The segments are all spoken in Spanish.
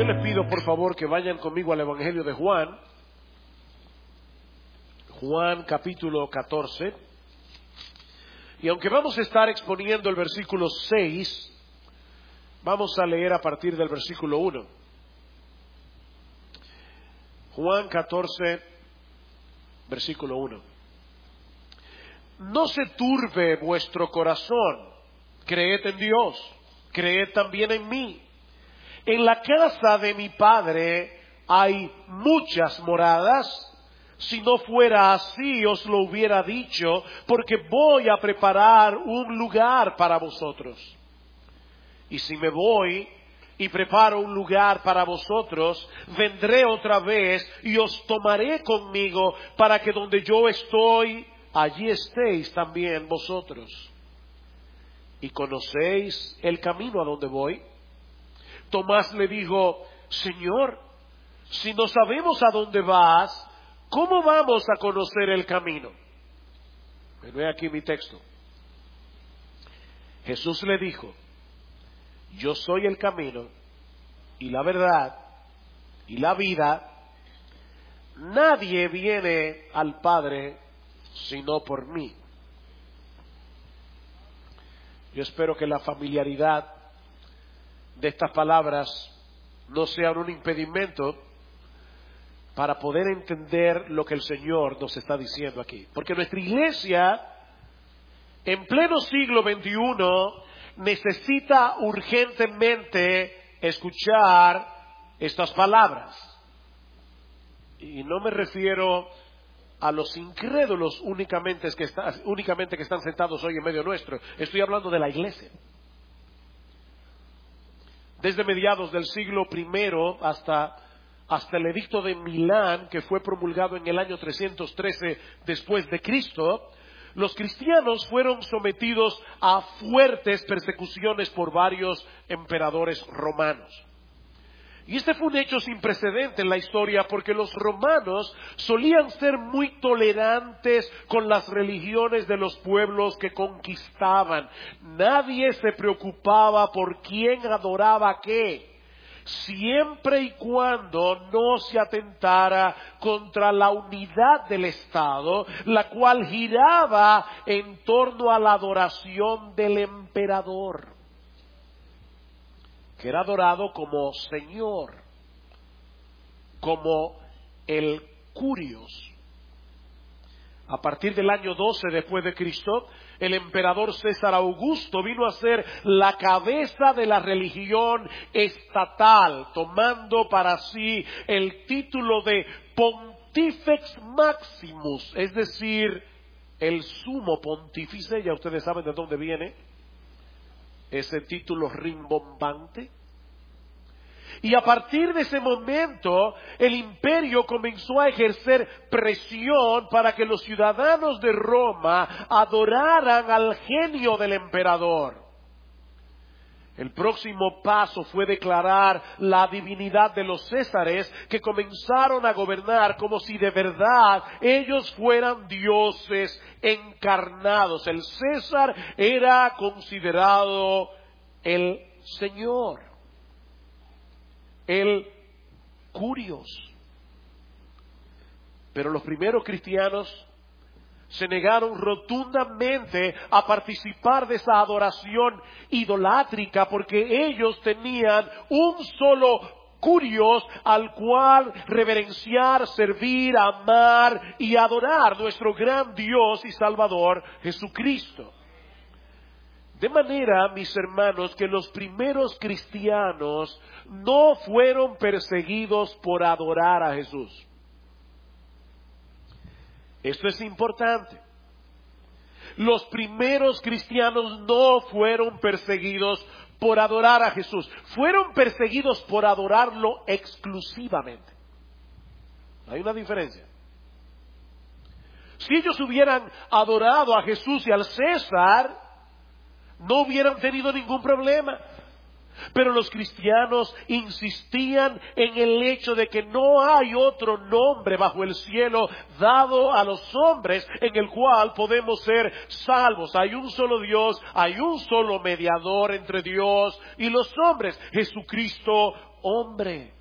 Yo les pido por favor que vayan conmigo al Evangelio de Juan. Juan capítulo 14. Y aunque vamos a estar exponiendo el versículo 6, vamos a leer a partir del versículo 1. Juan 14, versículo 1. No se turbe vuestro corazón, creed en Dios, creed también en mí. En la casa de mi Padre hay muchas moradas. Si no fuera así, os lo hubiera dicho, porque voy a preparar un lugar para vosotros. Y si me voy y preparo un lugar para vosotros, vendré otra vez y os tomaré conmigo, para que donde yo estoy, allí estéis también vosotros. ¿Y conocéis el camino a donde voy? Tomás le dijo: Señor, si no sabemos a dónde vas, ¿cómo vamos a conocer el camino? Ve aquí mi texto. Jesús le dijo: yo soy el camino y la verdad y la vida. Nadie viene al Padre sino por mí. Yo espero que la familiaridad de estas palabras no sean un impedimento para poder entender lo que el Señor nos está diciendo aquí. Porque nuestra iglesia, en pleno siglo XXI, necesita urgentemente escuchar estas palabras. Y no me refiero a los incrédulos únicamente que están sentados hoy en medio nuestro. Estoy hablando de la iglesia. Desde mediados del siglo I hasta el edicto de Milán, que fue promulgado en el año 313 después de Cristo, los cristianos fueron sometidos a fuertes persecuciones por varios emperadores romanos. Y este fue un hecho sin precedente en la historia, porque los romanos solían ser muy tolerantes con las religiones de los pueblos que conquistaban. Nadie se preocupaba por quién adoraba qué, siempre y cuando no se atentara contra la unidad del Estado, la cual giraba en torno a la adoración del emperador, que era adorado como Señor, como el Curios. A partir del año 12 después de Cristo, el emperador César Augusto vino a ser la cabeza de la religión estatal, tomando para sí el título de Pontifex Maximus, es decir, el sumo pontífice. Ya ustedes saben de dónde viene ese título rimbombante. Y a partir de ese momento, el imperio comenzó a ejercer presión para que los ciudadanos de Roma adoraran al genio del emperador. El próximo paso fue declarar la divinidad de los césares, que comenzaron a gobernar como si de verdad ellos fueran dioses encarnados. El César era considerado el Señor, el Curios. Pero los primeros cristianos se negaron rotundamente a participar de esa adoración idolátrica, porque ellos tenían un solo Curios al cual reverenciar, servir, amar y adorar: nuestro gran Dios y Salvador Jesucristo. De manera, mis hermanos, que los primeros cristianos no fueron perseguidos por adorar a Jesús. Esto es importante. Los primeros cristianos no fueron perseguidos por adorar a Jesús. Fueron perseguidos por adorarlo exclusivamente. Hay una diferencia. Si ellos hubieran adorado a Jesús y al César, no hubieran tenido ningún problema. Pero los cristianos insistían en el hecho de que no hay otro nombre bajo el cielo dado a los hombres en el cual podemos ser salvos. Hay un solo Dios, hay un solo mediador entre Dios y los hombres, Jesucristo hombre.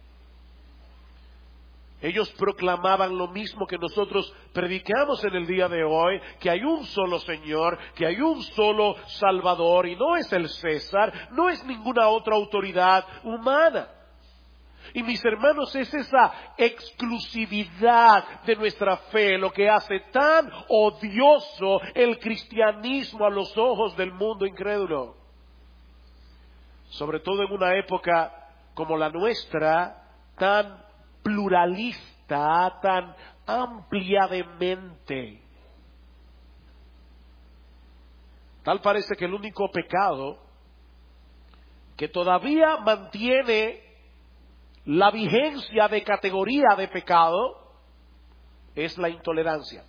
Ellos proclamaban lo mismo que nosotros predicamos en el día de hoy, que hay un solo Señor, que hay un solo Salvador, y no es el César, no es ninguna otra autoridad humana. Y mis hermanos, es esa exclusividad de nuestra fe lo que hace tan odioso el cristianismo a los ojos del mundo incrédulo. Sobre todo en una época como la nuestra, tan pluralista, tan amplia de mente. Tal parece que el único pecado que todavía mantiene la vigencia de categoría de pecado es la intolerancia.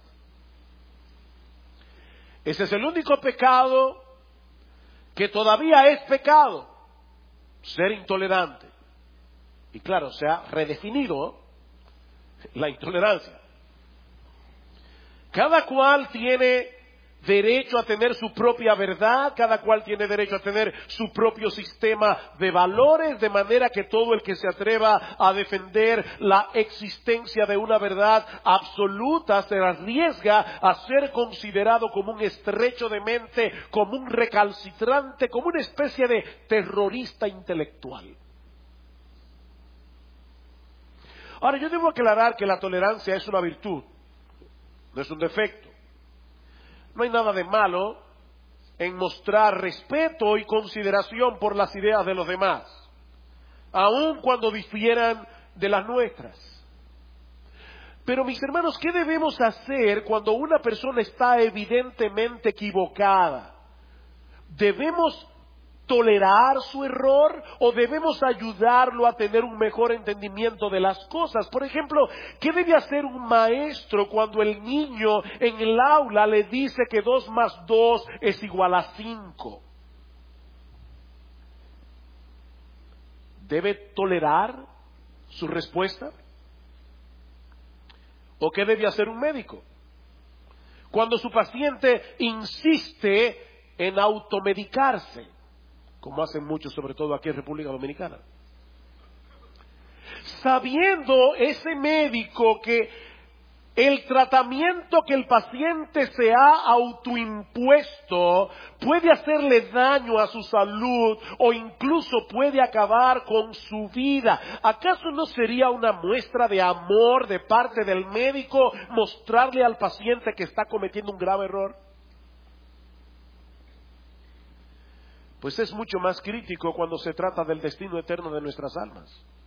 Ese es el único pecado que todavía es pecado, ser intolerante. Y claro, se ha redefinido la intolerancia. Cada cual tiene derecho a tener su propia verdad, cada cual tiene derecho a tener su propio sistema de valores, de manera que todo el que se atreva a defender la existencia de una verdad absoluta se arriesga a ser considerado como un estrecho de mente, como un recalcitrante, como una especie de terrorista intelectual. Ahora, yo debo aclarar que la tolerancia es una virtud, no es un defecto. No hay nada de malo en mostrar respeto y consideración por las ideas de los demás, aun cuando difieran de las nuestras. Pero mis hermanos, ¿qué debemos hacer cuando una persona está evidentemente equivocada? ¿Debemos tolerar su error o debemos ayudarlo a tener un mejor entendimiento de las cosas? Por ejemplo, ¿qué debe hacer un maestro cuando el niño en el aula le dice que 2 más 2 es igual a 5? ¿Debe tolerar su respuesta? ¿O qué debe hacer un médico cuando su paciente insiste en automedicarse, como hacen muchos, sobre todo aquí en República Dominicana? Sabiendo ese médico que el tratamiento que el paciente se ha autoimpuesto puede hacerle daño a su salud o incluso puede acabar con su vida, ¿acaso no sería una muestra de amor de parte del médico mostrarle al paciente que está cometiendo un grave error? Pues es mucho más crítico cuando se trata del destino eterno de nuestras almas.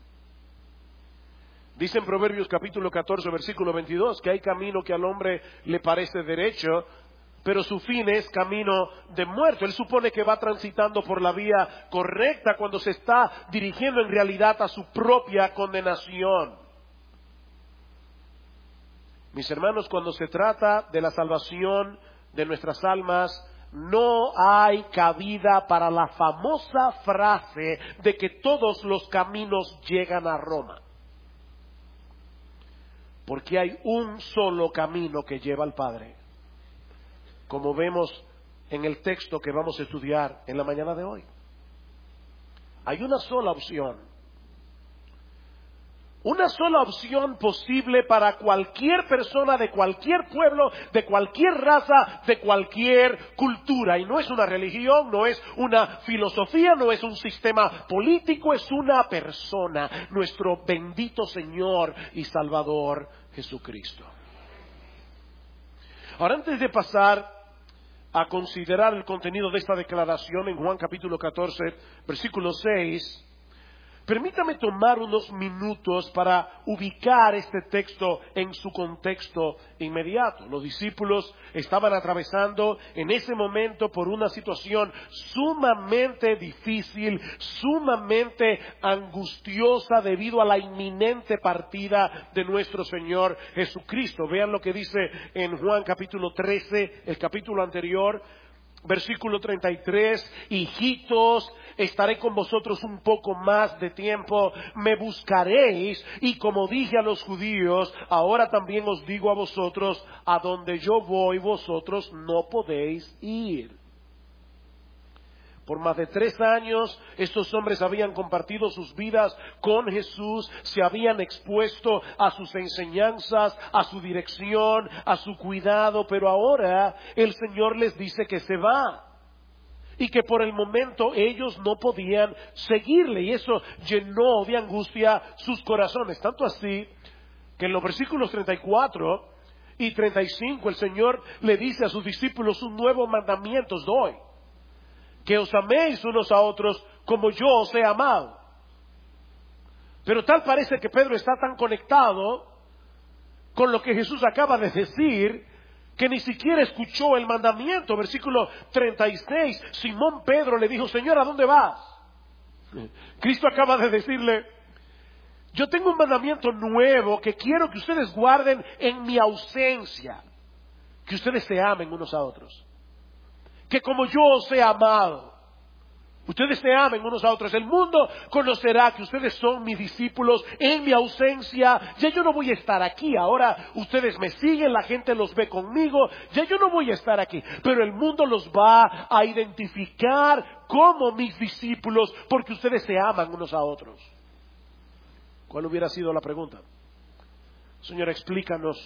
Dice en Proverbios capítulo 14, versículo 22, que hay camino que al hombre le parece derecho, pero su fin es camino de muerte. Él supone que va transitando por la vía correcta cuando se está dirigiendo en realidad a su propia condenación. Mis hermanos, cuando se trata de la salvación de nuestras almas, no hay cabida para la famosa frase de que todos los caminos llegan a Roma. Porque hay un solo camino que lleva al Padre, como vemos en el texto que vamos a estudiar en la mañana de hoy. Hay una sola opción. Una sola opción posible para cualquier persona de cualquier pueblo, de cualquier raza, de cualquier cultura. Y no es una religión, no es una filosofía, no es un sistema político, es una persona, nuestro bendito Señor y Salvador Jesucristo. Ahora, antes de pasar a considerar el contenido de esta declaración en Juan capítulo 14, versículo 6, permítame tomar unos minutos para ubicar este texto en su contexto inmediato. Los discípulos estaban atravesando en ese momento por una situación sumamente difícil, sumamente angustiosa debido a la inminente partida de nuestro Señor Jesucristo. Vean lo que dice en Juan capítulo 13, el capítulo anterior. Versículo 33, hijitos, estaré con vosotros un poco más de tiempo, me buscaréis, y como dije a los judíos, ahora también os digo a vosotros, a donde yo voy vosotros no podéis ir. Por más de 3 años, estos hombres habían compartido sus vidas con Jesús, se habían expuesto a sus enseñanzas, a su dirección, a su cuidado, pero ahora el Señor les dice que se va y que por el momento ellos no podían seguirle, y eso llenó de angustia sus corazones, tanto así que en los versículos 34 y 35 el Señor le dice a sus discípulos: un nuevo mandamiento os doy, que os améis unos a otros como yo os he amado. Pero tal parece que Pedro está tan conectado con lo que Jesús acaba de decir, que ni siquiera escuchó el mandamiento. Versículo 36, Simón Pedro le dijo: Señor, ¿a dónde vas? Cristo acaba de decirle: yo tengo un mandamiento nuevo que quiero que ustedes guarden en mi ausencia, que ustedes se amen unos a otros, que como yo os he amado, ustedes se amen unos a otros. El mundo conocerá que ustedes son mis discípulos en mi ausencia. Ya yo no voy a estar aquí. Ahora ustedes me siguen, la gente los ve conmigo. Ya yo no voy a estar aquí. Pero el mundo los va a identificar como mis discípulos porque ustedes se aman unos a otros. ¿Cuál hubiera sido la pregunta? Señor, explícanos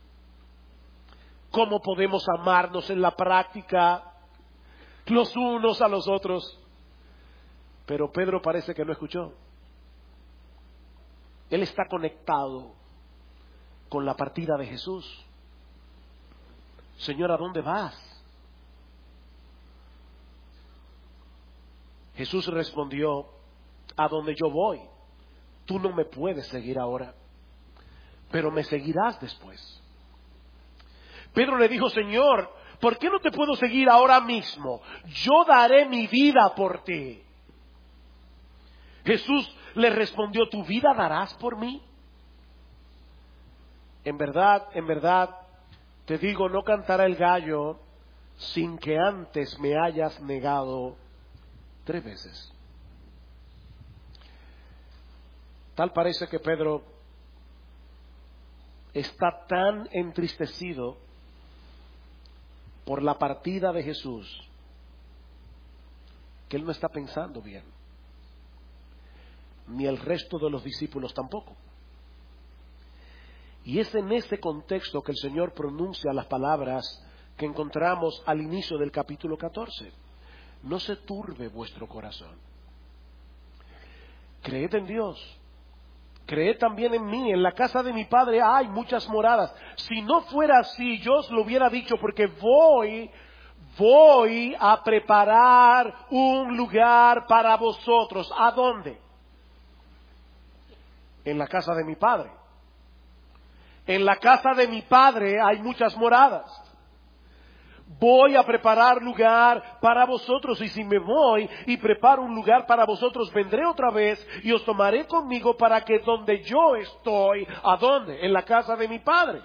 cómo podemos amarnos en la práctica los unos a los otros. Pero Pedro parece que no escuchó. Él está conectado con la partida de Jesús. Señor, ¿a dónde vas? Jesús respondió: a donde yo voy, tú no me puedes seguir ahora, pero me seguirás después. Pedro le dijo: Señor, ¿por qué no te puedo seguir ahora mismo? Yo daré mi vida por ti. Jesús le respondió: ¿tu vida darás por mí? En verdad, te digo, no cantará el gallo sin que antes me hayas negado 3 veces. Tal parece que Pedro está tan entristecido por la partida de Jesús que él no está pensando bien. Ni el resto de los discípulos tampoco. Y es en ese contexto que el Señor pronuncia las palabras que encontramos al inicio del capítulo 14. No se turbe vuestro corazón. Creed en Dios. Creed también en mí. En la casa de mi Padre hay muchas moradas. Si no fuera así, yo os lo hubiera dicho, porque voy a preparar un lugar para vosotros. ¿A dónde? En la casa de mi Padre. En la casa de mi Padre hay muchas moradas. Voy a preparar lugar para vosotros, y si me voy y preparo un lugar para vosotros, vendré otra vez y os tomaré conmigo, para que donde yo estoy, ¿a dónde? En la casa de mi Padre,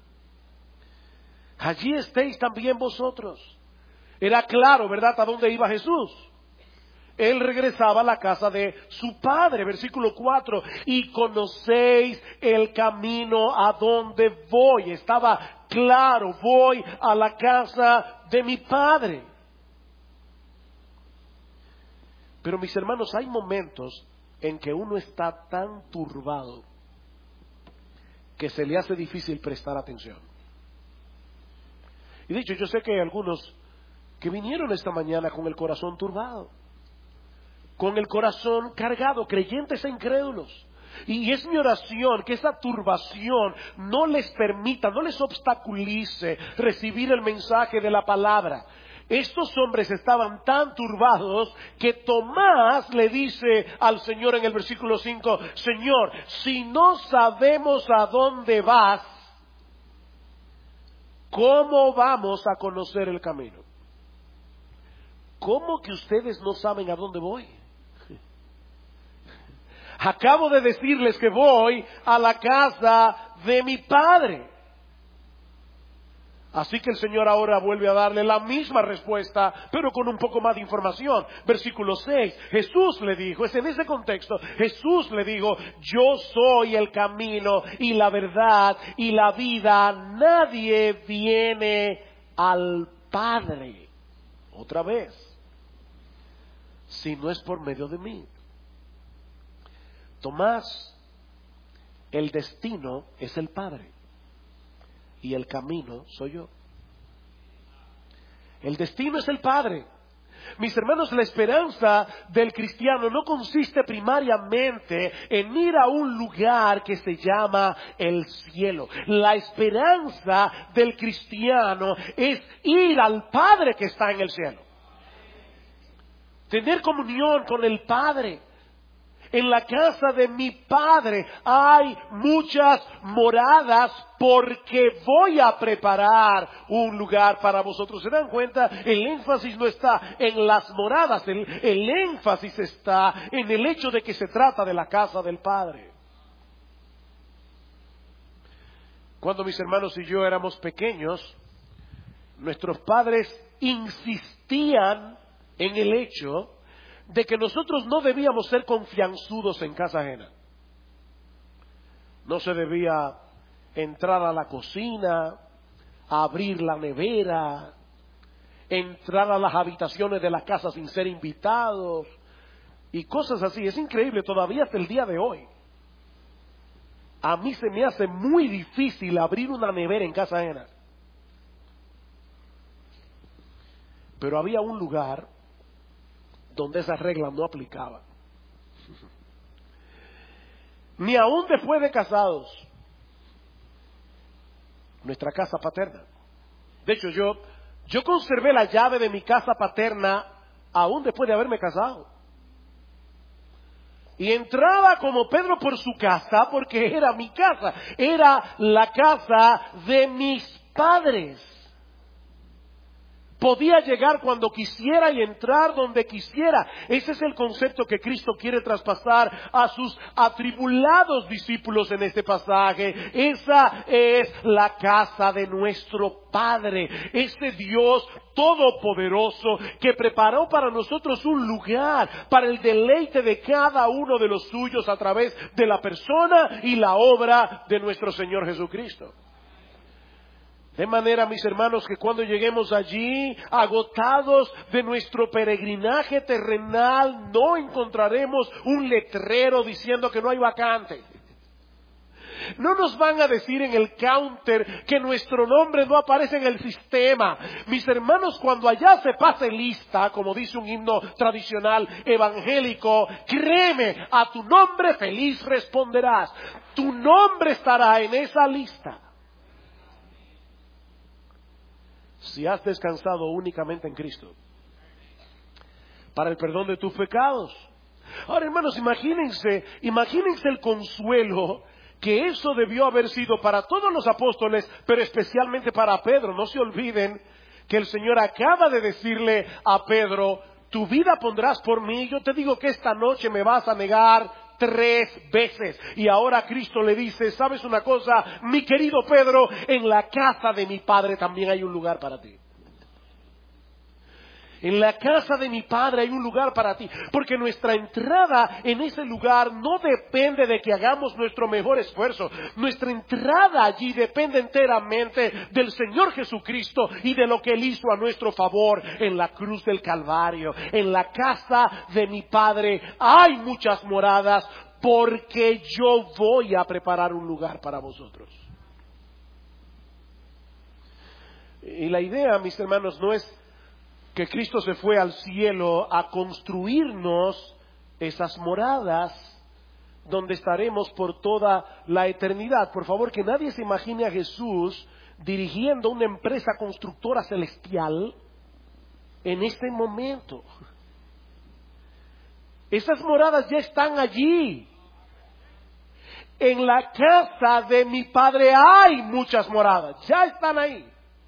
allí estéis también vosotros. Era claro, ¿verdad?, a dónde iba Jesús. Él regresaba a la casa de su Padre. Versículo 4, y conocéis el camino a donde voy. Estaba claro, voy a la casa de mi Padre. Pero mis hermanos, hay momentos en que uno está tan turbado que se le hace difícil prestar atención. Y de hecho, yo sé que hay algunos que vinieron esta mañana con el corazón turbado, con el corazón cargado, creyentes e incrédulos. Y es mi oración que esa turbación no les permita, no les obstaculice recibir el mensaje de la palabra. Estos hombres estaban tan turbados que Tomás le dice al Señor en el versículo 5, Señor, si no sabemos a dónde vas, ¿cómo vamos a conocer el camino? ¿Cómo que ustedes no saben a dónde voy? Acabo de decirles que voy a la casa de mi Padre. Así que el Señor ahora vuelve a darle la misma respuesta, pero con un poco más de información. Versículo 6, Jesús le dijo, es en ese contexto, Jesús le dijo, yo soy el camino y la verdad y la vida. Nadie viene al Padre. Otra vez. si no es por medio de mí. Tomás, el destino es el Padre y el camino soy yo. El destino es el Padre. Mis hermanos, la esperanza del cristiano no consiste primariamente en ir a un lugar que se llama el cielo. La esperanza del cristiano es ir al Padre que está en el cielo. Tener comunión con el Padre. En la casa de mi Padre hay muchas moradas porque voy a preparar un lugar para vosotros. ¿Se dan cuenta? El énfasis no está en las moradas, el énfasis está en el hecho de que se trata de la casa del Padre. Cuando mis hermanos y yo éramos pequeños, nuestros padres insistían en el hecho de que nosotros no debíamos ser confianzudos en casa ajena. No se debía entrar a la cocina, abrir la nevera, entrar a las habitaciones de la casa sin ser invitados y cosas así. Es increíble, todavía hasta el día de hoy. A mí se me hace muy difícil abrir una nevera en casa ajena. Pero había un lugar donde esas reglas no aplicaban. Ni aún después de casados. Nuestra casa paterna. De hecho, yo conservé la llave de mi casa paterna aún después de haberme casado. Y entraba como Pedro por su casa porque era mi casa. Era la casa de mis padres. Podía llegar cuando quisiera y entrar donde quisiera. Ese es el concepto que Cristo quiere traspasar a sus atribulados discípulos en este pasaje. Esa es la casa de nuestro Padre, ese Dios todopoderoso que preparó para nosotros un lugar para el deleite de cada uno de los suyos a través de la persona y la obra de nuestro Señor Jesucristo. De manera, mis hermanos, que cuando lleguemos allí, agotados de nuestro peregrinaje terrenal, no encontraremos un letrero diciendo que no hay vacante. No nos van a decir en el counter que nuestro nombre no aparece en el sistema. Mis hermanos, cuando allá se pase lista, como dice un himno tradicional evangélico, créeme, a tu nombre feliz responderás. Tu nombre estará en esa lista. Si has descansado únicamente en Cristo para el perdón de tus pecados. Ahora, hermanos, imagínense el consuelo que eso debió haber sido para todos los apóstoles, pero especialmente para Pedro. No se olviden que el Señor acaba de decirle a Pedro: tu vida pondrás por mí. Yo te digo que esta noche me vas a negar 3 veces. Y ahora Cristo le dice: ¿sabes una cosa, mi querido Pedro? En la casa de mi Padre también hay un lugar para ti. En la casa de mi Padre hay un lugar para ti. Porque nuestra entrada en ese lugar no depende de que hagamos nuestro mejor esfuerzo. Nuestra entrada allí depende enteramente del Señor Jesucristo y de lo que Él hizo a nuestro favor en la cruz del Calvario. En la casa de mi Padre hay muchas moradas porque yo voy a preparar un lugar para vosotros. Y la idea, mis hermanos, no es que Cristo se fue al cielo a construirnos esas moradas donde estaremos por toda la eternidad. Por favor, que nadie se imagine a Jesús dirigiendo una empresa constructora celestial en este momento. Esas moradas ya están allí. En la casa de mi Padre hay muchas moradas, ya están ahí.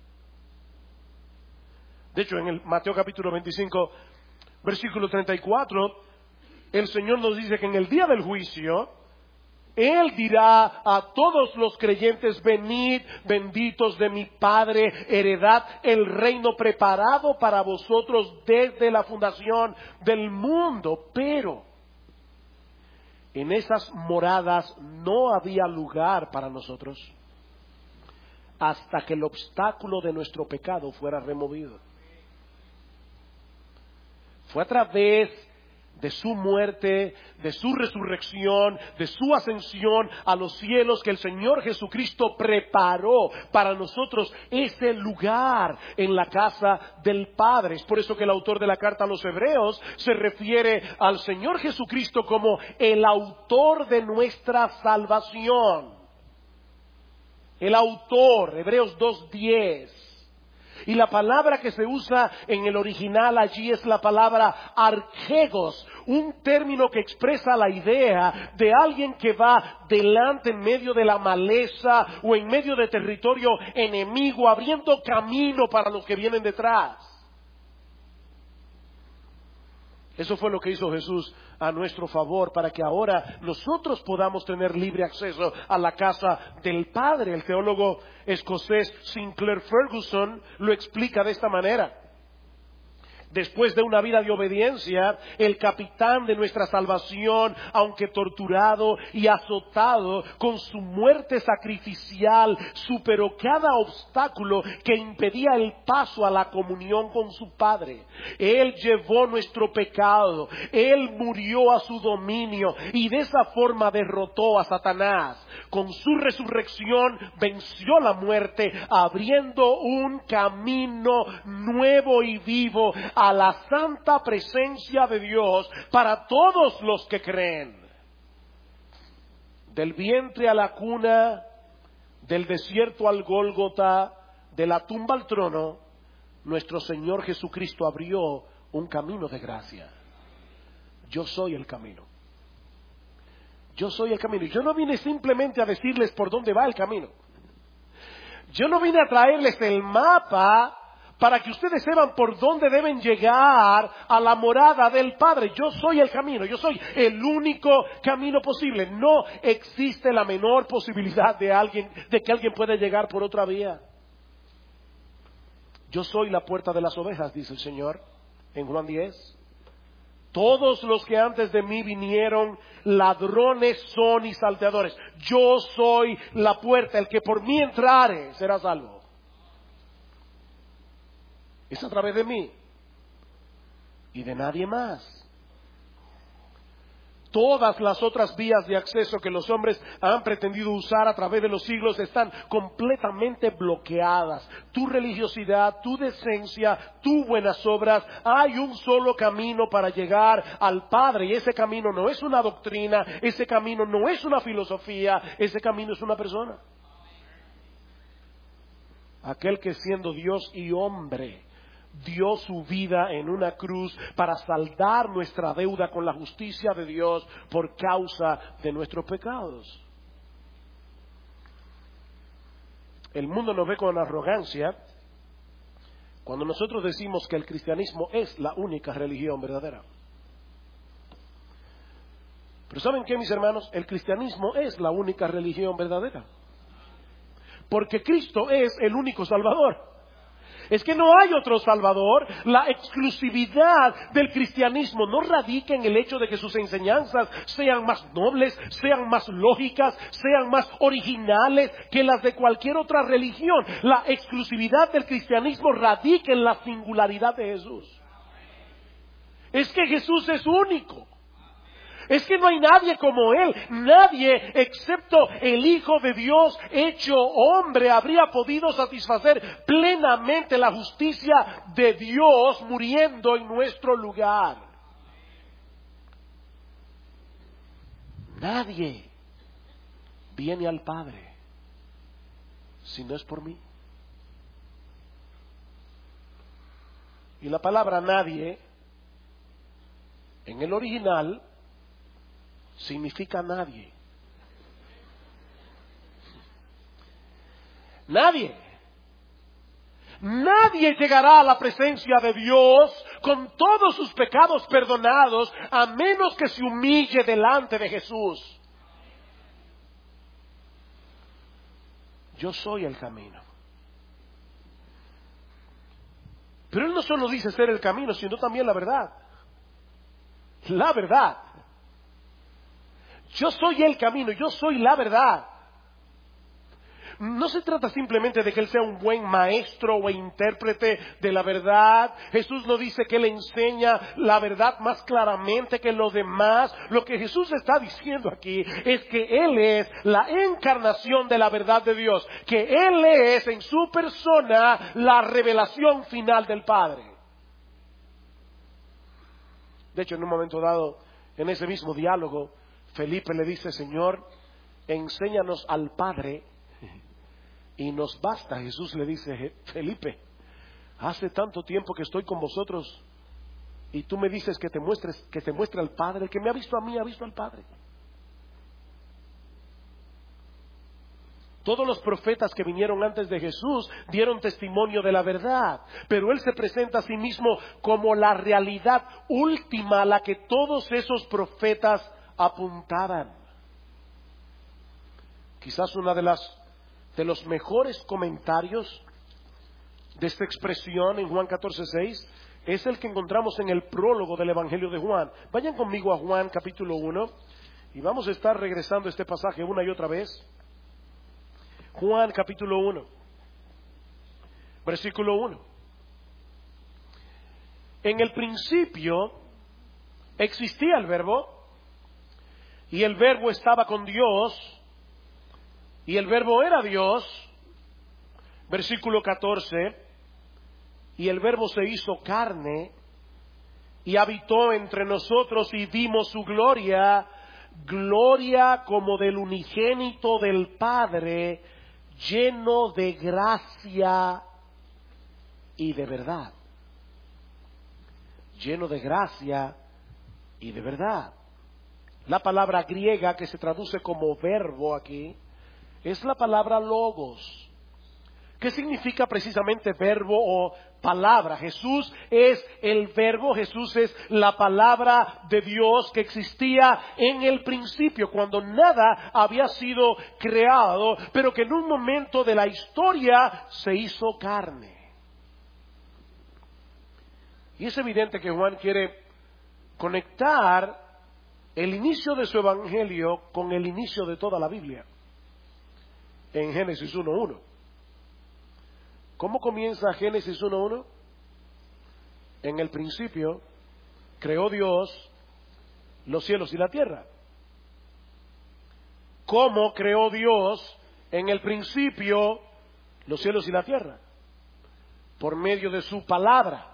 De hecho, en el Mateo capítulo 25, versículo 34, el Señor nos dice que en el día del juicio, Él dirá a todos los creyentes: venid, benditos de mi Padre, heredad el reino preparado para vosotros desde la fundación del mundo. Pero en esas moradas no había lugar para nosotros hasta que el obstáculo de nuestro pecado fuera removido. Fue a través de su muerte, de su resurrección, de su ascensión a los cielos, que el Señor Jesucristo preparó para nosotros ese lugar en la casa del Padre. Es por eso que el autor de la carta a los Hebreos se refiere al Señor Jesucristo como el autor de nuestra salvación. El autor, Hebreos 2:10. Y la palabra que se usa en el original allí es la palabra archegos, un término que expresa la idea de alguien que va delante en medio de la maleza o en medio de territorio enemigo, abriendo camino para los que vienen detrás. Eso fue lo que hizo Jesús a nuestro favor, para que ahora nosotros podamos tener libre acceso a la casa del Padre. El teólogo escocés Sinclair Ferguson lo explica de esta manera. Después de una vida de obediencia, el capitán de nuestra salvación, aunque torturado y azotado, con su muerte sacrificial, superó cada obstáculo que impedía el paso a la comunión con su Padre. Él llevó nuestro pecado, Él murió a su dominio y de esa forma derrotó a Satanás. Con su resurrección venció la muerte, abriendo un camino nuevo y vivo a la santa presencia de Dios para todos los que creen. Del vientre a la cuna, del desierto al Gólgota, de la tumba al trono, nuestro Señor Jesucristo abrió un camino de gracia. Yo soy el camino. Yo soy el camino. Yo no vine simplemente a decirles por dónde va el camino. Yo no vine a traerles el mapa para que ustedes sepan por dónde deben llegar a la morada del Padre. Yo soy el camino, yo soy el único camino posible. No existe la menor posibilidad de que alguien pueda llegar por otra vía. Yo soy la puerta de las ovejas, dice el Señor en Juan 10. Todos los que antes de mí vinieron, ladrones son y salteadores. Yo soy la puerta, el que por mí entrare será salvo. Es a través de mí y de nadie más. Todas las otras vías de acceso que los hombres han pretendido usar a través de los siglos están completamente bloqueadas. Tu religiosidad, tu decencia, tus buenas obras, hay un solo camino para llegar al Padre, y ese camino no es una doctrina, ese camino no es una filosofía, ese camino es una persona. Aquel que siendo Dios y hombre dio su vida en una cruz para saldar nuestra deuda con la justicia de Dios por causa de nuestros pecados. El mundo nos ve con arrogancia cuando nosotros decimos que el cristianismo es la única religión verdadera. Pero ¿saben qué, mis hermanos? El cristianismo es la única religión verdadera, porque Cristo es el único Salvador. Es que no hay otro Salvador. La exclusividad del cristianismo no radica en el hecho de que sus enseñanzas sean más nobles, sean más lógicas, sean más originales que las de cualquier otra religión. La exclusividad del cristianismo radica en la singularidad de Jesús. Es que Jesús es único. Es que no hay nadie como Él. Nadie excepto el Hijo de Dios hecho hombre habría podido satisfacer plenamente la justicia de Dios muriendo en nuestro lugar. Nadie viene al Padre si no es por mí. Y la palabra nadie en el original significa nadie. Nadie. Nadie llegará a la presencia de Dios con todos sus pecados perdonados a menos que se humille delante de Jesús. Yo soy el camino. Pero Él no solo dice ser el camino, sino también la verdad. La verdad. Yo soy el camino, yo soy la verdad. No se trata simplemente de que Él sea un buen maestro o intérprete de la verdad. Jesús no dice que Él enseña la verdad más claramente que los demás. Lo que Jesús está diciendo aquí es que Él es la encarnación de la verdad de Dios, que Él es en su persona la revelación final del Padre. De hecho, en un momento dado, en ese mismo diálogo, Felipe le dice: Señor, enséñanos al Padre y nos basta. Jesús le dice: Felipe, hace tanto tiempo que estoy con vosotros y tú me dices que te muestre al Padre. El que me ha visto a mí ha visto al Padre. Todos los profetas que vinieron antes de Jesús dieron testimonio de la verdad, pero Él se presenta a sí mismo como la realidad última a la que todos esos profetas apuntaban. Quizás una de los mejores comentarios de esta expresión en Juan 14:6 es el que encontramos en el prólogo del Evangelio de Juan. Vayan conmigo a Juan capítulo 1 y vamos a estar regresando a este pasaje una y otra vez. Juan capítulo 1, versículo 1. En el principio existía el Verbo, y el Verbo estaba con Dios, y el Verbo era Dios. Versículo 14. Y el Verbo se hizo carne y habitó entre nosotros, y vimos su gloria, gloria como del unigénito del Padre, lleno de gracia y de verdad. Lleno de gracia y de verdad. La palabra griega que se traduce como verbo aquí es la palabra logos. ¿Qué significa precisamente verbo o palabra? Jesús es el verbo, Jesús es la palabra de Dios que existía en el principio, cuando nada había sido creado, pero que en un momento de la historia se hizo carne. Y es evidente que Juan quiere conectar el inicio de su evangelio con el inicio de toda la Biblia. En Génesis 1:1. ¿Cómo comienza Génesis 1:1? En el principio creó Dios los cielos y la tierra. ¿Cómo creó Dios en el principio los cielos y la tierra? Por medio de su palabra.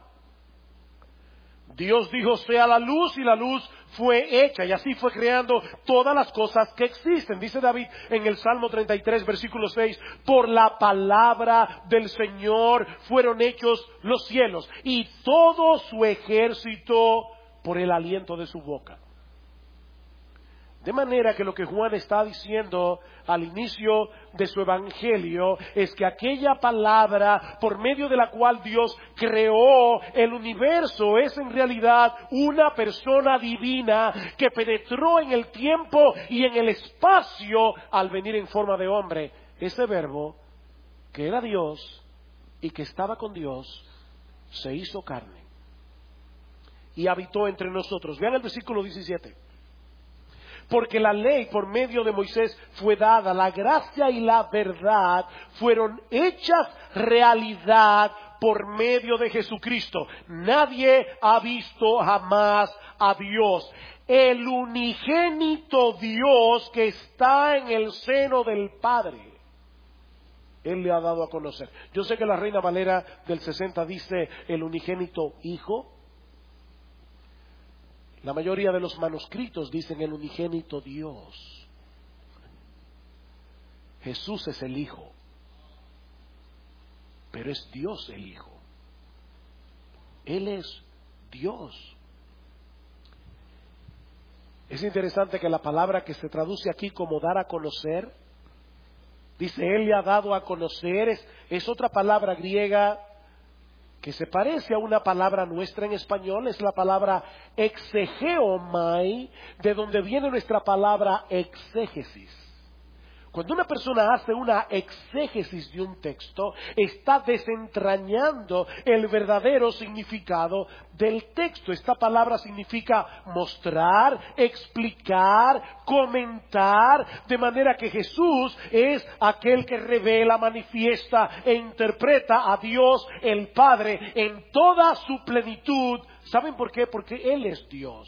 Dios dijo: sea la luz, y la luz fue hecha, y así fue creando todas las cosas que existen. Dice David en el Salmo 33, versículo 6, por la palabra del Señor fueron hechos los cielos, y todo su ejército por el aliento de su boca. De manera que lo que Juan está diciendo al inicio de su evangelio es que aquella palabra por medio de la cual Dios creó el universo es en realidad una persona divina que penetró en el tiempo y en el espacio al venir en forma de hombre. Ese verbo que era Dios y que estaba con Dios se hizo carne y habitó entre nosotros. Vean el versículo 17. Porque la ley por medio de Moisés fue dada, la gracia y la verdad fueron hechas realidad por medio de Jesucristo. Nadie ha visto jamás a Dios. El unigénito Dios que está en el seno del Padre, Él le ha dado a conocer. Yo sé que la Reina Valera del 60 dice el unigénito Hijo. La mayoría de los manuscritos dicen el unigénito Dios. Jesús es el Hijo, pero es Dios el Hijo. Él es Dios. Es interesante que la palabra que se traduce aquí como dar a conocer, dice Él le ha dado a conocer, es otra palabra griega que se parece a una palabra nuestra en español, es la palabra exegeomai, de donde viene nuestra palabra exégesis. Cuando una persona hace una exégesis de un texto, está desentrañando el verdadero significado del texto. Esta palabra significa mostrar, explicar, comentar, de manera que Jesús es aquel que revela, manifiesta e interpreta a Dios el Padre en toda su plenitud. ¿Saben por qué? Porque Él es Dios.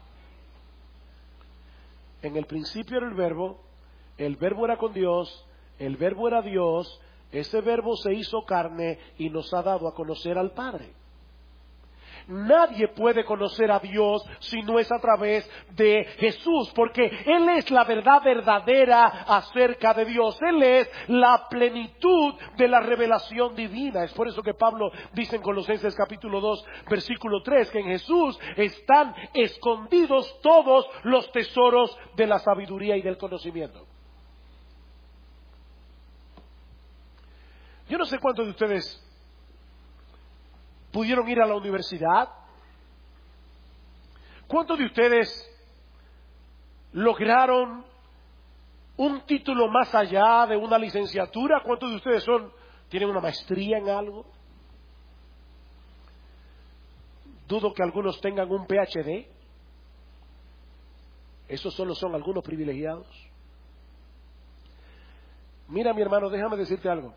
En el principio era el verbo era con Dios, el verbo era Dios, ese verbo se hizo carne y nos ha dado a conocer al Padre. Nadie puede conocer a Dios si no es a través de Jesús, porque Él es la verdad verdadera acerca de Dios. Él es la plenitud de la revelación divina. Es por eso que Pablo dice en Colosenses capítulo 2, versículo 3, que en Jesús están escondidos todos los tesoros de la sabiduría y del conocimiento. Yo no sé cuántos de ustedes pudieron ir a la universidad. ¿Cuántos de ustedes lograron un título más allá de una licenciatura? ¿Cuántos de ustedes tienen una maestría en algo? Dudo que algunos tengan un PhD. Esos solo son algunos privilegiados. Mira, mi hermano, déjame decirte algo.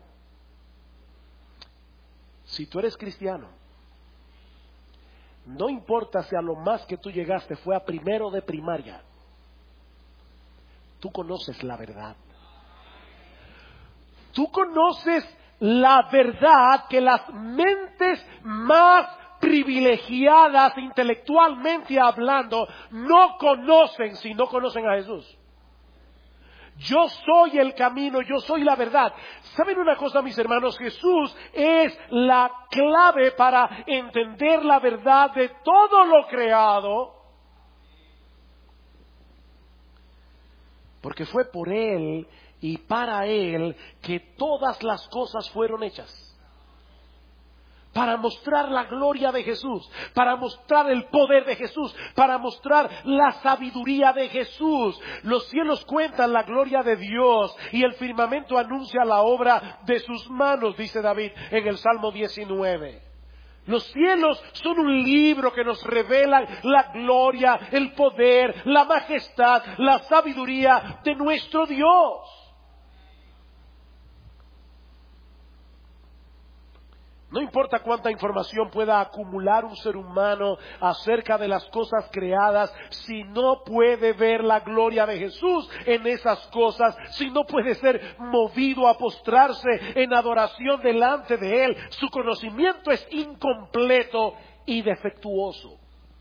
Si tú eres cristiano, no importa si a lo más que tú llegaste fue a primero de primaria, tú conoces la verdad. Tú conoces la verdad que las mentes más privilegiadas intelectualmente hablando no conocen si no conocen a Jesús. Yo soy el camino, yo soy la verdad. ¿Saben una cosa, mis hermanos? Jesús es la clave para entender la verdad de todo lo creado. Porque fue por Él y para Él que todas las cosas fueron hechas. Para mostrar la gloria de Jesús, para mostrar el poder de Jesús, para mostrar la sabiduría de Jesús. Los cielos cuentan la gloria de Dios y el firmamento anuncia la obra de sus manos, dice David en el Salmo 19. Los cielos son un libro que nos revela la gloria, el poder, la majestad, la sabiduría de nuestro Dios. No importa cuánta información pueda acumular un ser humano acerca de las cosas creadas, si no puede ver la gloria de Jesús en esas cosas, si no puede ser movido a postrarse en adoración delante de Él, su conocimiento es incompleto y defectuoso.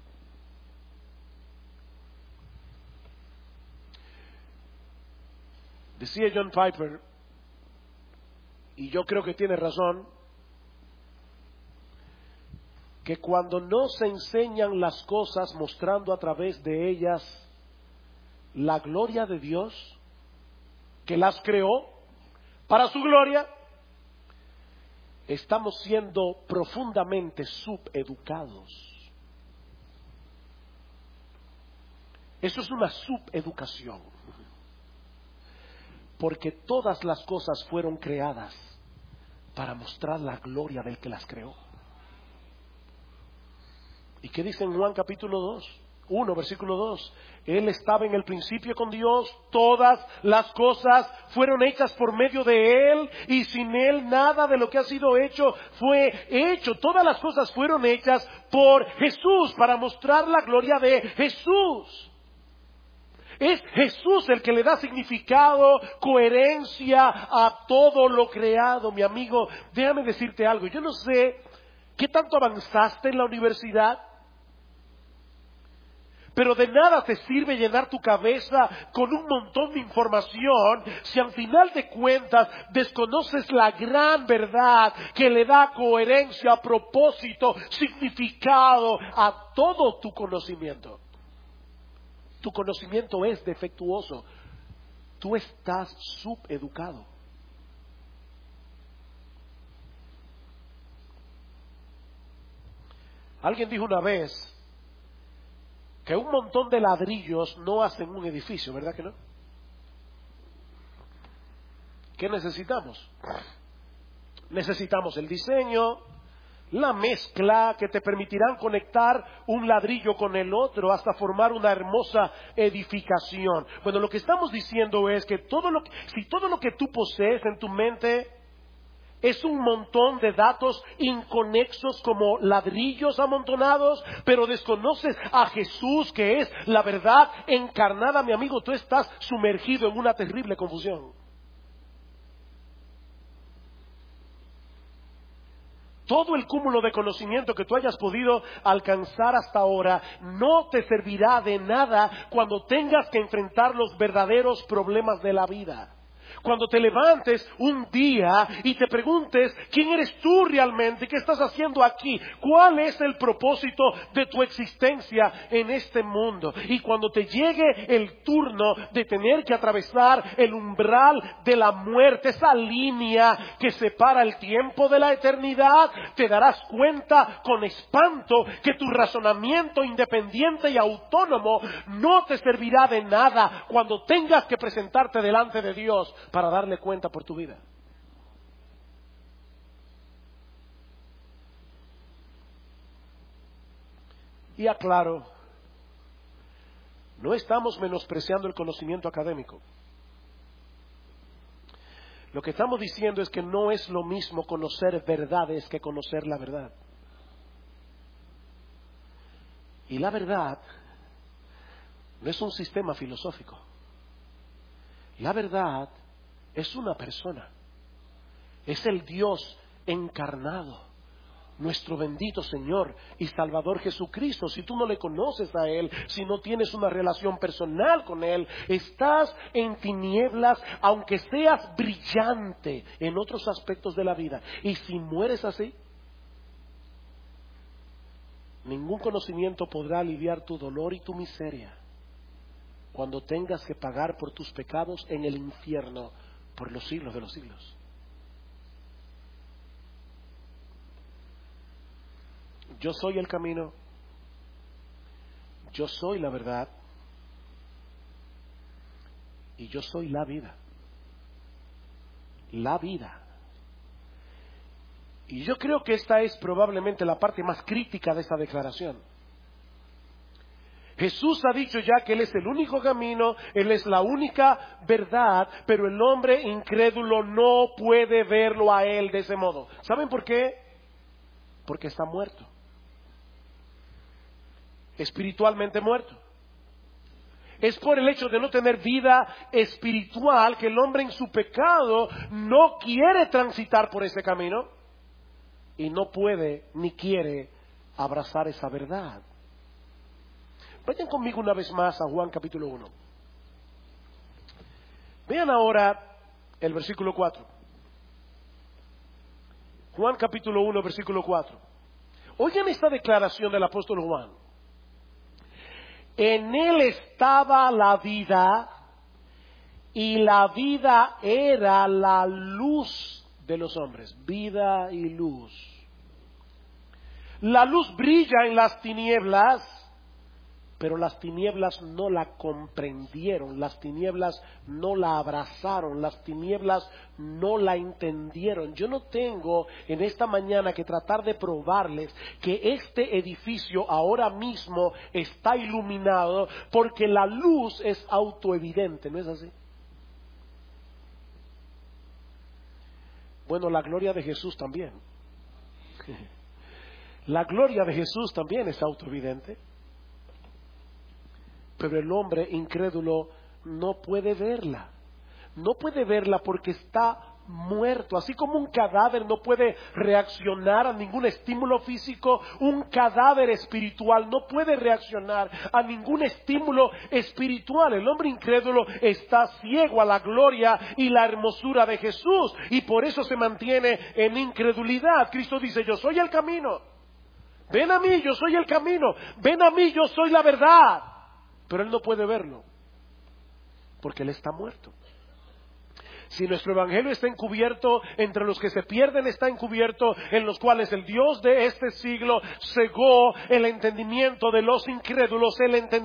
Decía John Piper, y yo creo que tiene razón, que cuando no se enseñan las cosas mostrando a través de ellas la gloria de Dios, que las creó para su gloria, estamos siendo profundamente subeducados. Eso es una subeducación, porque todas las cosas fueron creadas para mostrar la gloria del que las creó. ¿Y qué dice en Juan capítulo 1, versículo 2? Él estaba en el principio con Dios, todas las cosas fueron hechas por medio de Él, y sin Él nada de lo que ha sido hecho fue hecho. Todas las cosas fueron hechas por Jesús, para mostrar la gloria de Jesús. Es Jesús el que le da significado, coherencia a todo lo creado. Mi amigo, déjame decirte algo. Yo no sé qué tanto avanzaste en la universidad, pero de nada te sirve llenar tu cabeza con un montón de información si al final de cuentas desconoces la gran verdad que le da coherencia, propósito, significado a todo tu conocimiento. Tu conocimiento es defectuoso. Tú estás subeducado. Alguien dijo una vez que un montón de ladrillos no hacen un edificio, ¿verdad que no? ¿qué necesitamos? Necesitamos el diseño, la mezcla que te permitirán conectar un ladrillo con el otro hasta formar una hermosa edificación. Bueno, lo que estamos diciendo es que si todo lo que tú posees en tu mente es un montón de datos inconexos como ladrillos amontonados, pero desconoces a Jesús, que es la verdad encarnada, mi amigo, tú estás sumergido en una terrible confusión. Todo el cúmulo de conocimiento que tú hayas podido alcanzar hasta ahora no te servirá de nada cuando tengas que enfrentar los verdaderos problemas de la vida. Cuando te levantes un día y te preguntes quién eres tú realmente, qué estás haciendo aquí, cuál es el propósito de tu existencia en este mundo. Y cuando te llegue el turno de tener que atravesar el umbral de la muerte, esa línea que separa el tiempo de la eternidad, te darás cuenta con espanto que tu razonamiento independiente y autónomo no te servirá de nada cuando tengas que presentarte delante de Dios para darle cuenta por tu vida. Y aclaro, no estamos menospreciando el conocimiento académico. Lo que estamos diciendo es que no es lo mismo conocer verdades que conocer la verdad. Y la verdad no es un sistema filosófico. La verdad es una persona, es el Dios encarnado, nuestro bendito Señor y Salvador Jesucristo. Si tú no le conoces a Él, si no tienes una relación personal con Él, estás en tinieblas, aunque seas brillante en otros aspectos de la vida. Y si mueres así, ningún conocimiento podrá aliviar tu dolor y tu miseria cuando tengas que pagar por tus pecados en el infierno por los siglos de los siglos. Yo soy el camino, yo soy la verdad y yo soy la vida. La vida. Y yo creo que esta es probablemente la parte más crítica de esta declaración. Jesús ha dicho ya que Él es el único camino, Él es la única verdad, pero el hombre incrédulo no puede verlo a Él de ese modo. ¿Saben por qué? Porque está muerto. Espiritualmente muerto. Es por el hecho de no tener vida espiritual que el hombre en su pecado no quiere transitar por ese camino y no puede ni quiere abrazar esa verdad. Vayan conmigo una vez más a Juan capítulo 1. Vean ahora el versículo 4. Juan capítulo 1, versículo 4. Oigan esta declaración del apóstol Juan. En Él estaba la vida, y la vida era la luz de los hombres. Vida y luz. La luz brilla en las tinieblas, pero las tinieblas no la comprendieron, las tinieblas no la abrazaron, las tinieblas no la entendieron. Yo no tengo en esta mañana que tratar de probarles que este edificio ahora mismo está iluminado, porque la luz es autoevidente, ¿no es así? Bueno, la gloria de Jesús también. La gloria de Jesús también es autoevidente. Pero el hombre incrédulo no puede verla. No puede verla porque está muerto. Así como un cadáver no puede reaccionar a ningún estímulo físico, un cadáver espiritual no puede reaccionar a ningún estímulo espiritual. El hombre incrédulo está ciego a la gloria y la hermosura de Jesús, y por eso se mantiene en incredulidad. Cristo dice: yo soy el camino. Ven a mí, yo soy el camino. Ven a mí, yo soy la verdad. Pero él no puede verlo, porque él está muerto. Si nuestro evangelio está encubierto, entre los que se pierden está encubierto, en los cuales el Dios de este siglo cegó el entendimiento de los incrédulos,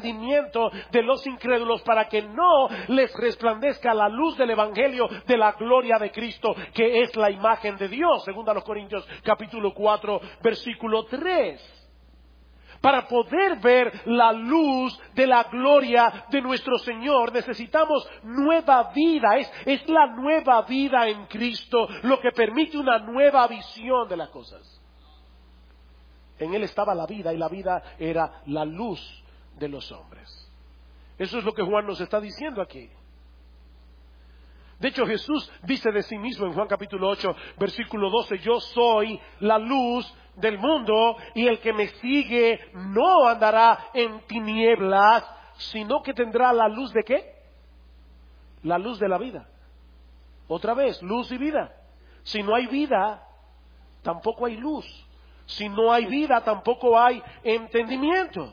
para que no les resplandezca la luz del evangelio de la gloria de Cristo, que es la imagen de Dios, según a los Corintios capítulo 4, versículo 3. Para poder ver la luz de la gloria de nuestro Señor, necesitamos nueva vida. Es la nueva vida en Cristo lo que permite una nueva visión de las cosas. En Él estaba la vida, y la vida era la luz de los hombres. Eso es lo que Juan nos está diciendo aquí. De hecho, Jesús dice de sí mismo en Juan capítulo 8, versículo 12, yo soy la luz del mundo, y el que me sigue no andará en tinieblas, sino que tendrá la luz de ¿qué? La luz de la vida. Otra vez, luz y vida. Si no hay vida, tampoco hay luz. Si no hay vida, tampoco hay entendimiento.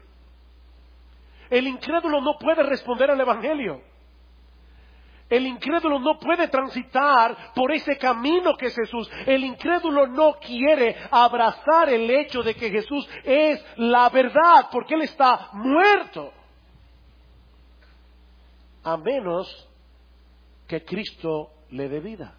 El incrédulo no puede responder al evangelio. El incrédulo no puede transitar por ese camino que es Jesús. El incrédulo no quiere abrazar el hecho de que Jesús es la verdad, porque Él está muerto. A menos que Cristo le dé vida.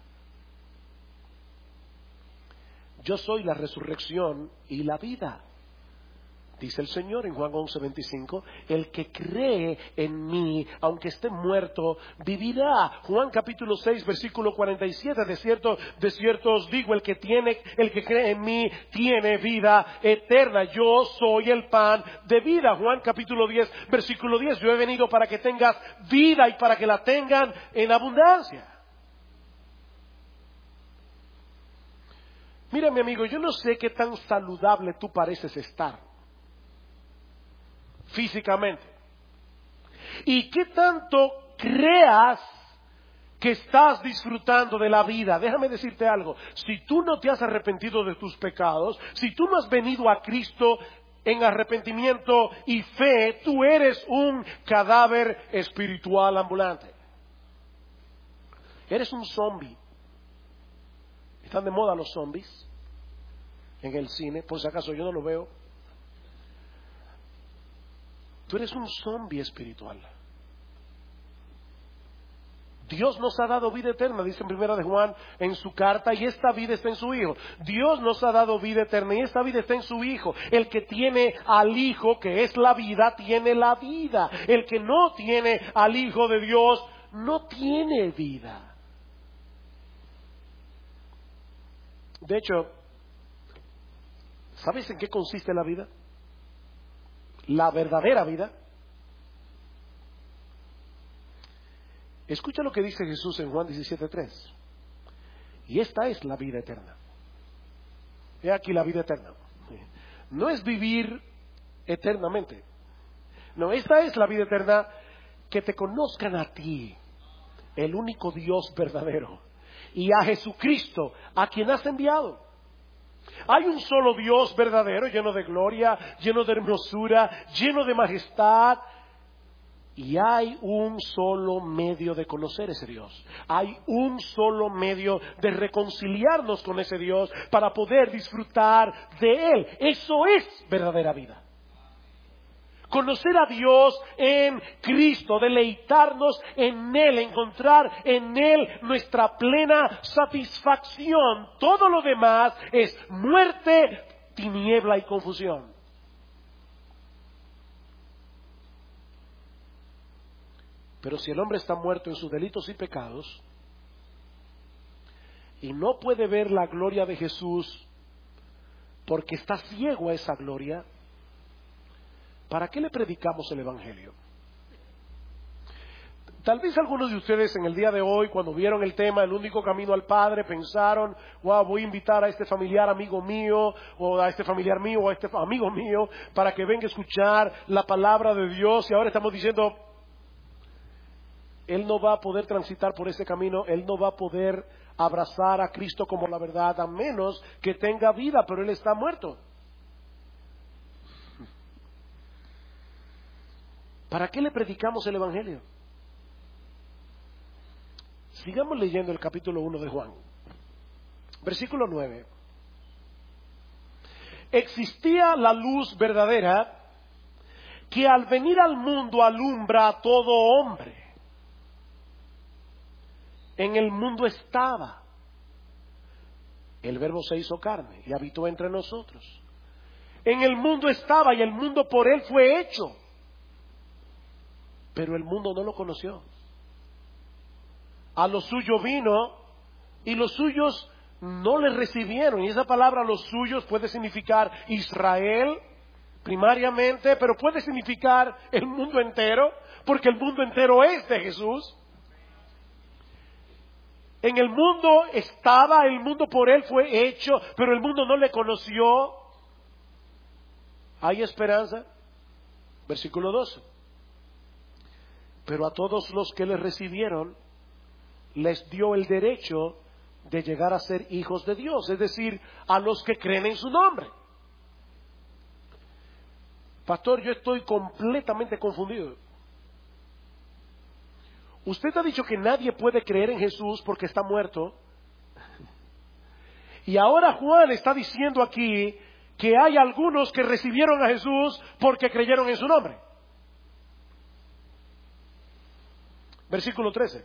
Yo soy la resurrección y la vida, dice el Señor en Juan 11:25, el que cree en mí, aunque esté muerto, vivirá. Juan capítulo 6, versículo 47, de cierto os digo, el que cree en mí, tiene vida eterna. Yo soy el pan de vida. Juan capítulo 10, versículo 10, yo he venido para que tengas vida y para que la tengan en abundancia. Mira, mi amigo, yo no sé qué tan saludable tú pareces estar físicamente, y qué tanto creas que estás disfrutando de la vida. Déjame decirte algo: si tú no te has arrepentido de tus pecados, si tú no has venido a Cristo en arrepentimiento y fe, tú eres un cadáver espiritual ambulante. Eres un zombie. Están de moda los zombies en el cine, por si acaso yo no lo veo. Tú eres un zombie espiritual. Dios nos ha dado vida eterna, dice en primera de Juan en su carta, y esta vida está en su Hijo. Dios nos ha dado vida eterna y esta vida está en su Hijo. El que tiene al Hijo, que es la vida, tiene la vida. El que no tiene al Hijo de Dios, no tiene vida. De hecho, ¿sabes en qué consiste la vida? La verdadera vida. Escucha lo que dice Jesús en Juan 17:3. Y esta es la vida eterna. He aquí la vida eterna. No es vivir eternamente. No, esta es la vida eterna, que te conozcan a ti, el único Dios verdadero, y a Jesucristo, a quien has enviado. Hay un solo Dios verdadero, lleno de gloria, lleno de hermosura, lleno de majestad. Y hay un solo medio de conocer ese Dios. Hay un solo medio de reconciliarnos con ese Dios para poder disfrutar de Él. Eso es verdadera vida. Conocer a Dios en Cristo, deleitarnos en Él, encontrar en Él nuestra plena satisfacción. Todo lo demás es muerte, tiniebla y confusión. Pero si el hombre está muerto en sus delitos y pecados y no puede ver la gloria de Jesús porque está ciego a esa gloria, ¿para qué le predicamos el evangelio? Tal vez algunos de ustedes en el día de hoy, cuando vieron el tema El único camino al Padre, pensaron: wow, voy a invitar a este familiar amigo mío, o a este familiar mío, o a este amigo mío, para que venga a escuchar la palabra de Dios. Y ahora estamos diciendo: él no va a poder transitar por ese camino, él no va a poder abrazar a Cristo como la verdad, a menos que tenga vida, pero él está muerto. ¿Para qué le predicamos el evangelio? Sigamos leyendo el capítulo 1 de Juan. Versículo 9. Existía la luz verdadera que al venir al mundo alumbra a todo hombre. En el mundo estaba. El Verbo se hizo carne y habitó entre nosotros. En el mundo estaba y el mundo por él fue hecho. Pero el mundo no lo conoció. A lo suyo vino y los suyos no le recibieron. Y esa palabra los suyos puede significar Israel primariamente, pero puede significar el mundo entero, porque el mundo entero es de Jesús. En el mundo estaba, el mundo por él fue hecho, pero el mundo no le conoció. ¿Hay esperanza? Versículo 12. Pero a todos los que le recibieron, les dio el derecho de llegar a ser hijos de Dios, es decir, a los que creen en su nombre. Pastor, yo estoy completamente confundido. Usted ha dicho que nadie puede creer en Jesús porque está muerto. Y ahora Juan está diciendo aquí que hay algunos que recibieron a Jesús porque creyeron en su nombre. Versículo 13.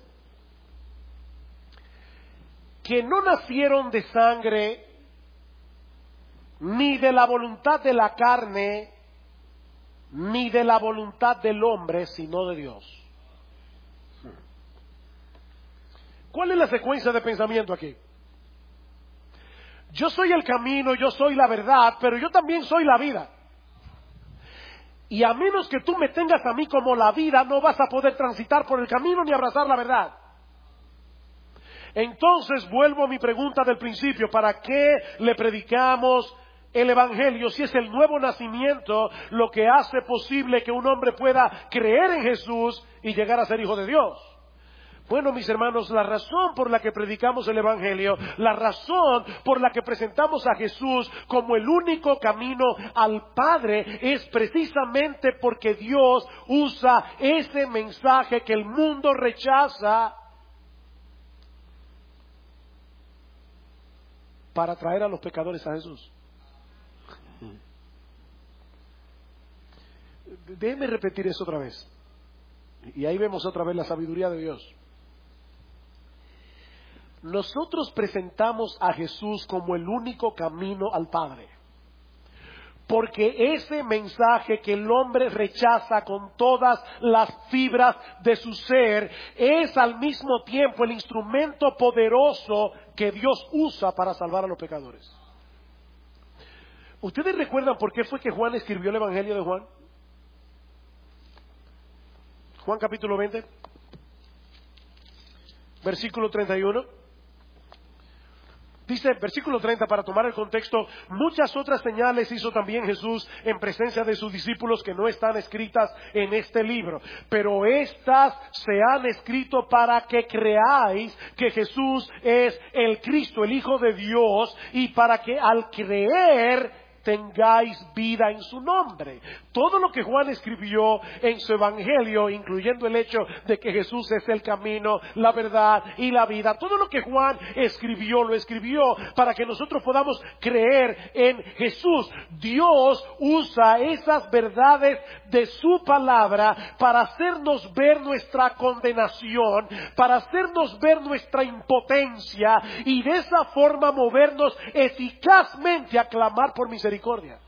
Que no nacieron de sangre, ni de la voluntad de la carne, ni de la voluntad del hombre, sino de Dios. ¿Cuál es la secuencia de pensamiento aquí? Yo soy el camino, yo soy la verdad, pero yo también soy la vida. Y a menos que tú me tengas a mí como la vida, no vas a poder transitar por el camino ni abrazar la verdad. Entonces vuelvo a mi pregunta del principio: ¿para qué le predicamos el Evangelio si es el nuevo nacimiento lo que hace posible que un hombre pueda creer en Jesús y llegar a ser hijo de Dios? Bueno, mis hermanos, la razón por la que predicamos el Evangelio, la razón por la que presentamos a Jesús como el único camino al Padre, es precisamente porque Dios usa ese mensaje que el mundo rechaza para traer a los pecadores a Jesús. Déjeme repetir eso otra vez. Y ahí vemos otra vez la sabiduría de Dios. Nosotros presentamos a Jesús como el único camino al Padre, porque ese mensaje que el hombre rechaza con todas las fibras de su ser es al mismo tiempo el instrumento poderoso que Dios usa para salvar a los pecadores. ¿Ustedes recuerdan por qué fue que Juan escribió el Evangelio de Juan? Juan capítulo 20, versículo 31. Dice, versículo 30, para tomar el contexto: muchas otras señales hizo también Jesús en presencia de sus discípulos que no están escritas en este libro, pero estas se han escrito para que creáis que Jesús es el Cristo, el Hijo de Dios, y para que al creer tengáis vida en su nombre. Todo lo que Juan escribió en su evangelio, incluyendo el hecho de que Jesús es el camino, la verdad y la vida, todo lo que Juan escribió, lo escribió para que nosotros podamos creer en Jesús. Dios usa esas verdades de su palabra para hacernos ver nuestra condenación, para hacernos ver nuestra impotencia, y de esa forma movernos eficazmente a clamar por misericordia.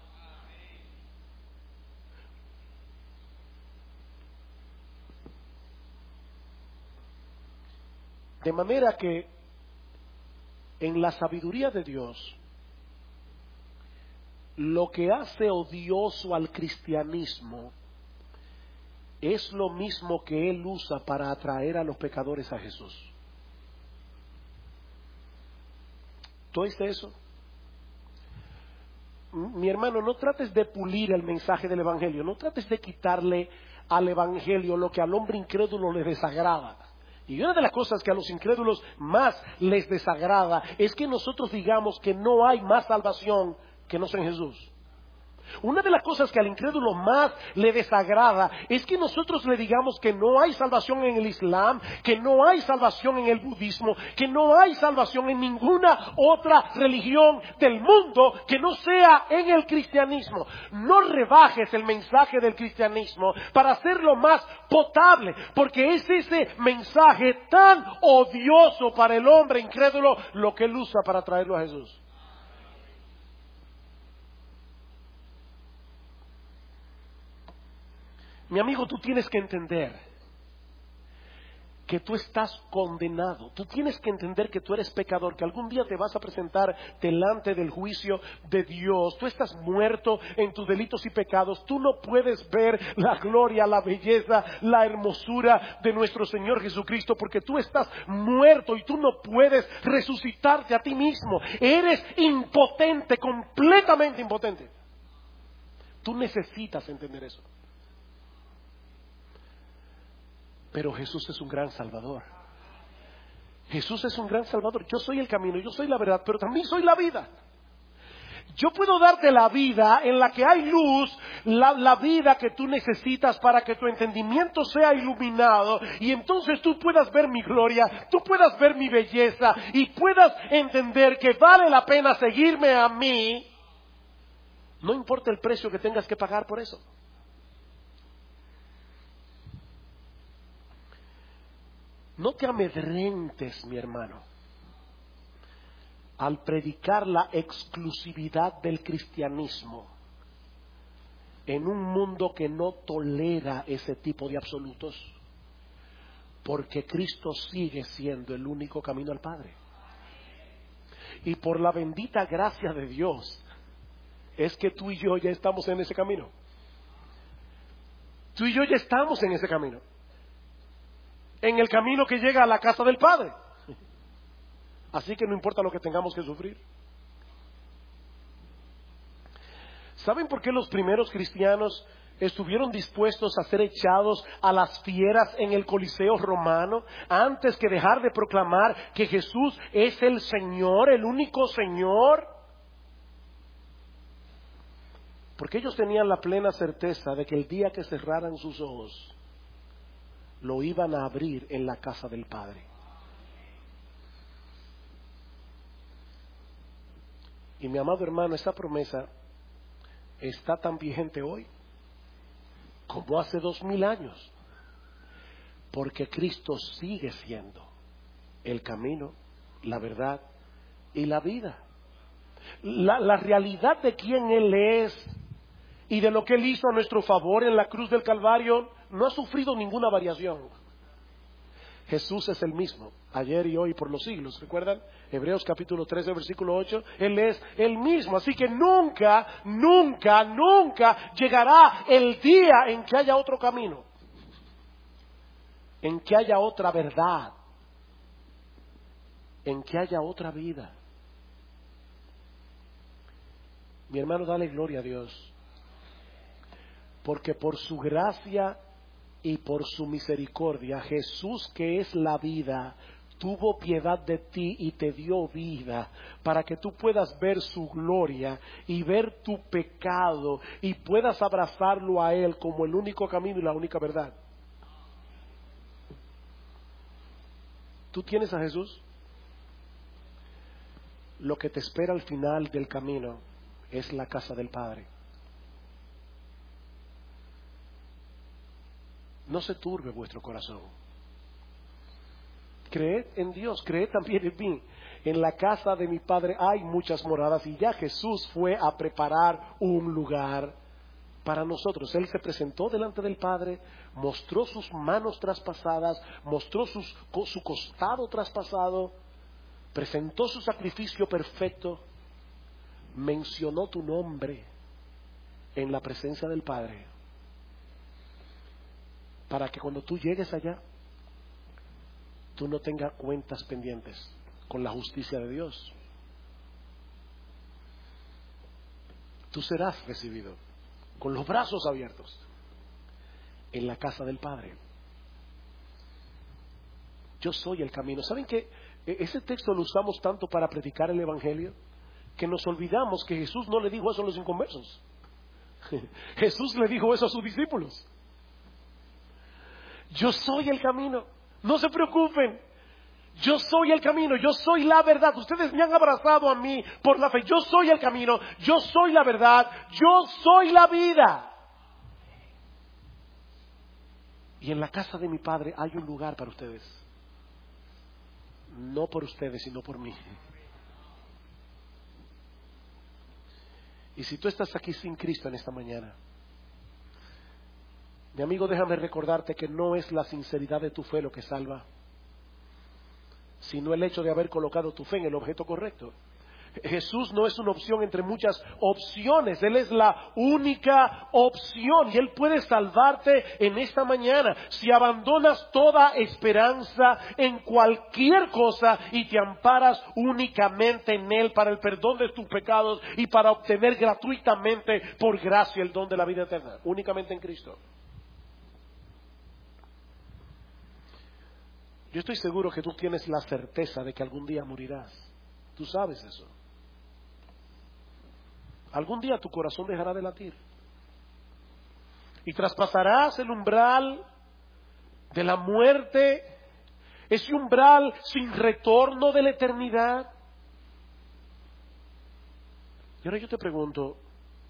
De manera que en la sabiduría de Dios, lo que hace odioso al cristianismo es lo mismo que Él usa para atraer a los pecadores a Jesús. ¿Tú oíste eso? Mi hermano, no trates de pulir el mensaje del Evangelio, no trates de quitarle al Evangelio lo que al hombre incrédulo le desagrada. Y una de las cosas que a los incrédulos más les desagrada es que nosotros digamos que no hay más salvación que no sea en Jesús. Una de las cosas que al incrédulo más le desagrada es que nosotros le digamos que no hay salvación en el Islam, que no hay salvación en el budismo, que no hay salvación en ninguna otra religión del mundo que no sea en el cristianismo. No rebajes el mensaje del cristianismo para hacerlo más potable, porque es ese mensaje tan odioso para el hombre incrédulo lo que él usa para traerlo a Jesús. Mi amigo, tú tienes que entender que tú estás condenado. Tú tienes que entender que tú eres pecador, que algún día te vas a presentar delante del juicio de Dios. Tú estás muerto en tus delitos y pecados. Tú no puedes ver la gloria, la belleza, la hermosura de nuestro Señor Jesucristo, porque tú estás muerto y tú no puedes resucitarte a ti mismo. Eres impotente, completamente impotente. Tú necesitas entender eso. Pero Jesús es un gran Salvador. Jesús es un gran Salvador. Yo soy el camino, yo soy la verdad, pero también soy la vida. Yo puedo darte la vida en la que hay luz, la vida que tú necesitas para que tu entendimiento sea iluminado y entonces tú puedas ver mi gloria, tú puedas ver mi belleza y puedas entender que vale la pena seguirme a mí. No importa el precio que tengas que pagar por eso. No te amedrentes, mi hermano, al predicar la exclusividad del cristianismo en un mundo que no tolera ese tipo de absolutos, porque Cristo sigue siendo el único camino al Padre. Y por la bendita gracia de Dios, es que tú y yo ya estamos en ese camino. Tú y yo ya estamos en ese camino. En el camino que llega a la casa del Padre. Así que no importa lo que tengamos que sufrir. ¿Saben por qué los primeros cristianos estuvieron dispuestos a ser echados a las fieras en el Coliseo romano antes que dejar de proclamar que Jesús es el Señor, el único Señor? Porque ellos tenían la plena certeza de que el día que cerraran sus ojos lo iban a abrir en la casa del Padre. Y mi amado hermano, esa promesa está tan vigente hoy como hace 2000 años, porque Cristo sigue siendo el camino, la verdad y la vida. La realidad de quién Él es y de lo que Él hizo a nuestro favor en la cruz del Calvario no ha sufrido ninguna variación. Jesús es el mismo, ayer y hoy por los siglos. ¿Recuerdan? Hebreos capítulo 13, versículo 8. Él es el mismo. Así que nunca llegará el día en que haya otro camino, en que haya otra verdad, en que haya otra vida. Mi hermano, dale gloria a Dios, porque por su gracia y por su misericordia, Jesús, que es la vida, tuvo piedad de ti y te dio vida, para que tú puedas ver su gloria y ver tu pecado y puedas abrazarlo a Él como el único camino y la única verdad. ¿Tú tienes a Jesús? Lo que te espera al final del camino es la casa del Padre. No se turbe vuestro corazón. Creed en Dios, creed también en mí. En la casa de mi Padre hay muchas moradas y ya Jesús fue a preparar un lugar para nosotros. Él se presentó delante del Padre, mostró sus manos traspasadas, mostró su costado traspasado, presentó su sacrificio perfecto, mencionó tu nombre en la presencia del Padre, para que cuando tú llegues allá, tú no tengas cuentas pendientes con la justicia de Dios. Tú serás recibido con los brazos abiertos en la casa del Padre. Yo soy el camino. ¿Saben que ese texto lo usamos tanto para predicar el Evangelio que nos olvidamos que Jesús no le dijo eso a los inconversos? Jesús le dijo eso a sus discípulos. Yo soy el camino. No se preocupen. Yo soy el camino, yo soy la verdad. Ustedes me han abrazado a mí por la fe. Yo soy el camino, yo soy la verdad, yo soy la vida. Y en la casa de mi Padre hay un lugar para ustedes. No por ustedes, sino por mí. Y si tú estás aquí sin Cristo en esta mañana, mi amigo, déjame recordarte que no es la sinceridad de tu fe lo que salva, sino el hecho de haber colocado tu fe en el objeto correcto. Jesús no es una opción entre muchas opciones. Él es la única opción y Él puede salvarte en esta mañana. Si abandonas toda esperanza en cualquier cosa y te amparas únicamente en Él para el perdón de tus pecados y para obtener gratuitamente por gracia el don de la vida eterna, únicamente en Cristo. Yo estoy seguro que tú tienes la certeza de que algún día morirás. Tú sabes eso. Algún día tu corazón dejará de latir. Y traspasarás el umbral de la muerte, ese umbral sin retorno de la eternidad. Y ahora yo te pregunto,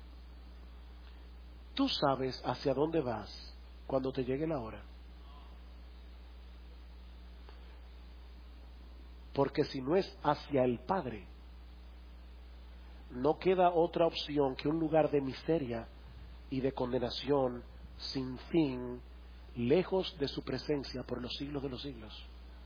¿tú sabes hacia dónde vas cuando te llegue la hora? Porque si no es hacia el Padre, no queda otra opción que un lugar de miseria y de condenación sin fin, lejos de su presencia por los siglos de los siglos.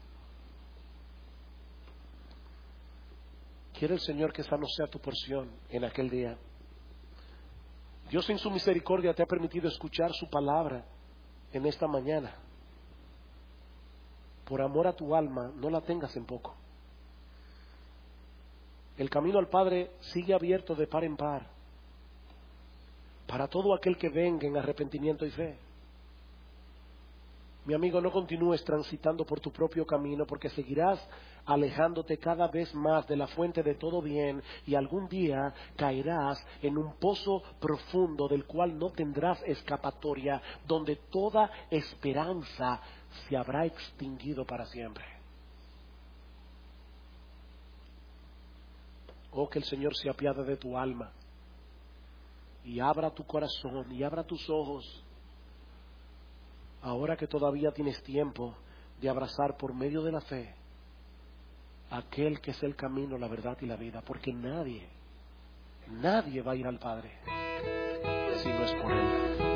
Quiere el Señor que esa no sea tu porción en aquel día. Dios en su misericordia te ha permitido escuchar su palabra en esta mañana. Por amor a tu alma, no la tengas en poco. El camino al Padre sigue abierto de par en par para todo aquel que venga en arrepentimiento y fe. Mi amigo, no continúes transitando por tu propio camino, porque seguirás alejándote cada vez más de la fuente de todo bien y algún día caerás en un pozo profundo del cual no tendrás escapatoria, donde toda esperanza se habrá extinguido para siempre. Oh, que el Señor se apiade de tu alma y abra tu corazón y abra tus ojos, ahora que todavía tienes tiempo de abrazar por medio de la fe aquel que es el camino, la verdad y la vida, porque nadie va a ir al Padre si no es por Él.